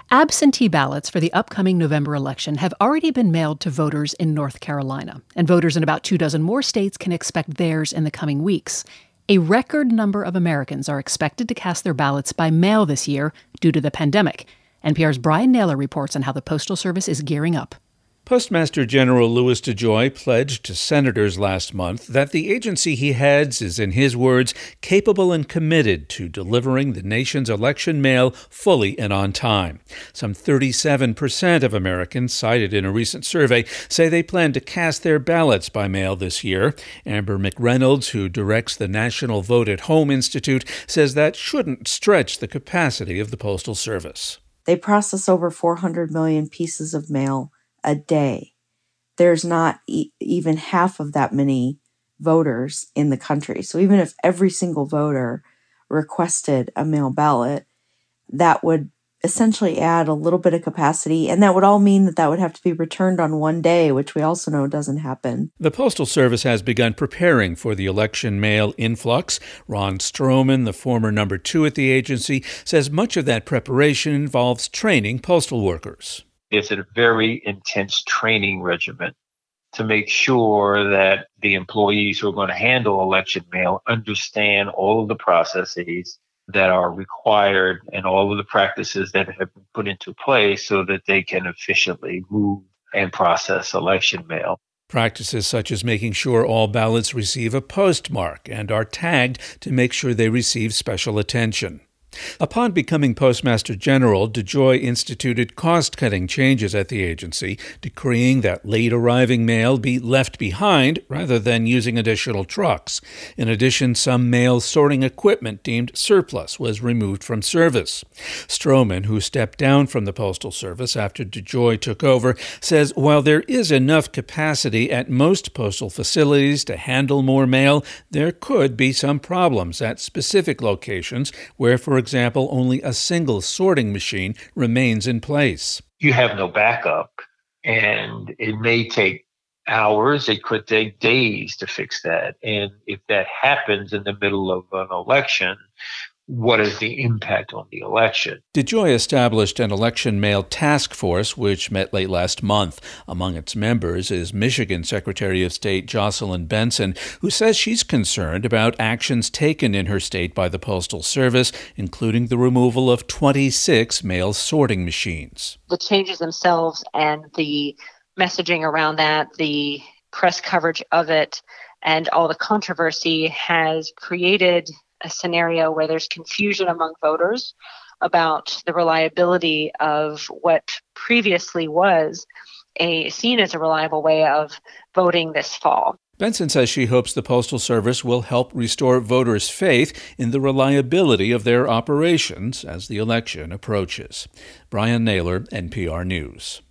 Absentee ballots for the upcoming November election have already been mailed to voters in North Carolina, and voters in about 24 more states can expect theirs in the coming weeks. A record number of Americans are expected to cast their ballots by mail this year due to the pandemic. NPR's Brian Naylor reports on how the Postal Service is gearing up. Postmaster General Louis DeJoy pledged to senators last month that the agency he heads is, in his words, capable and committed to delivering the nation's election mail fully and on time. Some 37% of Americans cited in a recent survey say they plan to cast their ballots by mail this year. Amber McReynolds, who directs the National Vote at Home Institute, says that shouldn't stretch the capacity of the Postal Service. They process over 400 million pieces of mail a day. There's not even half of that many voters in the country. So even if every single voter requested a mail ballot, that would essentially add a little bit of capacity, and that would all mean that would have to be returned on one day, which we also know doesn't happen. The Postal Service has begun preparing for the election mail influx. Ron Stroman, the former number 2 at the agency, says much of that preparation involves training postal workers. It's a very intense training regimen to make sure that the employees who are going to handle election mail understand all of the processes that are required and all of the practices that have been put into place so that they can efficiently move and process election mail. Practices such as making sure all ballots receive a postmark and are tagged to make sure they receive special attention. Upon becoming Postmaster General, DeJoy instituted cost-cutting changes at the agency, decreeing that late-arriving mail be left behind rather than using additional trucks. In addition, some mail sorting equipment deemed surplus was removed from service. Stroman, who stepped down from the Postal Service after DeJoy took over, says while there is enough capacity at most postal facilities to handle more mail, there could be some problems at specific locations where, for example, only a single sorting machine remains in place. You have no backup, and it may take hours, it could take days to fix that. And if that happens in the middle of an election, what is the impact on the election? DeJoy established an election mail task force, which met late last month. Among its members is Michigan Secretary of State Jocelyn Benson, who says she's concerned about actions taken in her state by the Postal Service, including the removal of 26 mail sorting machines. The changes themselves and the messaging around that, the press coverage of it, and all the controversy has created a scenario where there's confusion among voters about the reliability of what previously was seen as a reliable way of voting this fall. Benson says she hopes the Postal Service will help restore voters' faith in the reliability of their operations as the election approaches. Brian Naylor, NPR News.